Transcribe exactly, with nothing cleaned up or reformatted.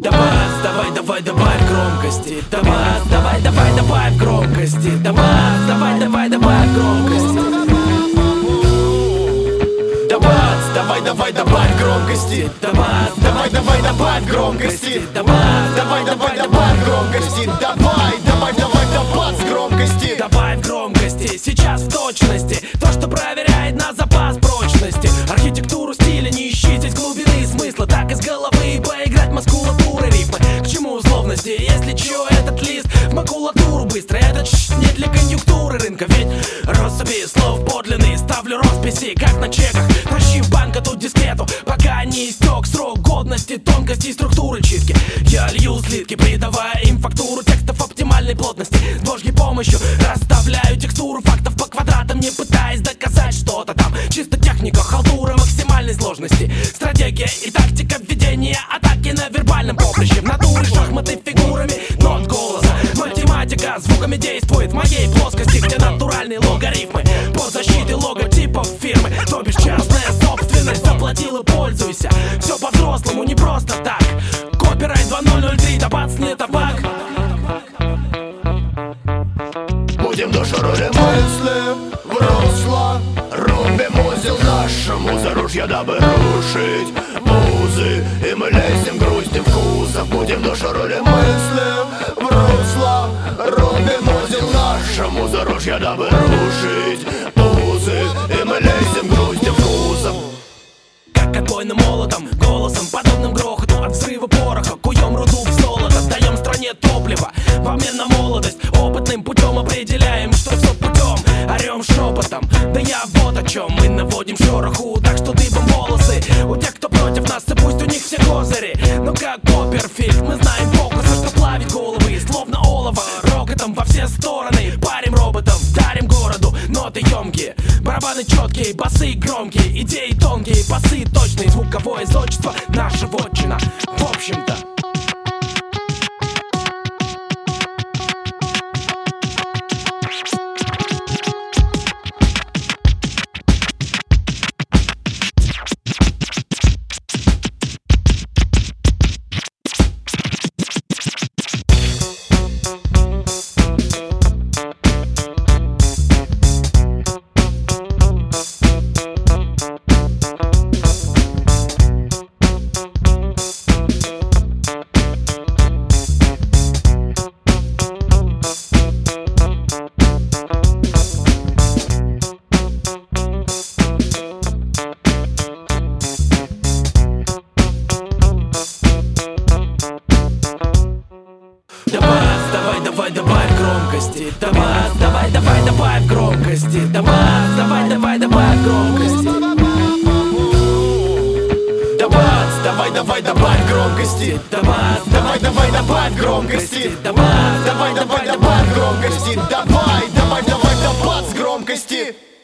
Добавь, давай, давай, добавь громкости. Добавь, давай, давай, добавь громкости. Добавь, давай, давай, добавь громкости. Добавь, давай, давай, добавь громкости. Добавь, давай, давай, добавь громкости. Добавь, давай, давай, добавь громкости. Давай, давай, давай, добавь громкости. Добавь громкости, сейчас в точности то, что проверяет на запас прочности. Архитектуру стиля не ищите глубины смысла. Так из головы поиграть мускулатуры рифмы. К чему условности, если чё, этот лист в макулатуру быстро. Это чш, не для конъюнктуры рынка. Ведь россыпи слов подлинные ставлю росписи, как на чеках. Тащи в банк эту дискету, пока не истек срок годности, тонкости и структуры читки. Я лью слитки, придавая им фактуру текстов оптимальной плотности. С божьей помощью расставляю текстуру фактов по квадратам, не пытаясь доказать что-то там. Чисто техника, халтура максимальной сложности. Стратегия и тактика введения атаки на вербальном поприще. В натуре шахматы фигурами нот голоса. Математика звуками действует в моей плоскости, где натуральные логарифмы под защитой логотипов фирмы. То бишь частная собственность, заплатил и пользуйся. Все по-взрослому, не просто так. Копирайт два ноль ноль три, да бац, не табак. Будем душу роли мысли в русло, рубим узел нашему заружья, дабы рушить музы. И мы лезем, грустим в кузов. Будем душу роли мысли в русло, рубим узел нашему заружья, дабы рушить музы. И мы лезем, грустим в кузов. Как отбойным молотом, голосом, подобным грохоту от взрыва пороха. Куем руду в золото, даем стране топливо в обмен на молодость. Опытным путем определяем, что все путем. Орем шепотом, да я вот о чем. Мы наводим шороху, так что дыбом волосы у тех, кто против нас, и пусть у них все козыри. Но как Копперфильд, мы знаем фокусы, что плавить головы, словно олово. Рокотом во все стороны, парим роботов, дарим городу ноты емкие. Барабаны четкие, басы громкие, идеи тонкие, басы точные. Звуковое зодчество, наша вотчина, в общем-то. Давай, давай, добавь громкости. Добавь, давай, давай, добавь громкости. Добавь, давай, давай, добавь громкости. Добавь, давай, давай, добавь громкости. Добавь, давай, давай, добавь громкости. Добавь, давай, давай, добавь громкости. Давай, давай, давай, добавь громкости.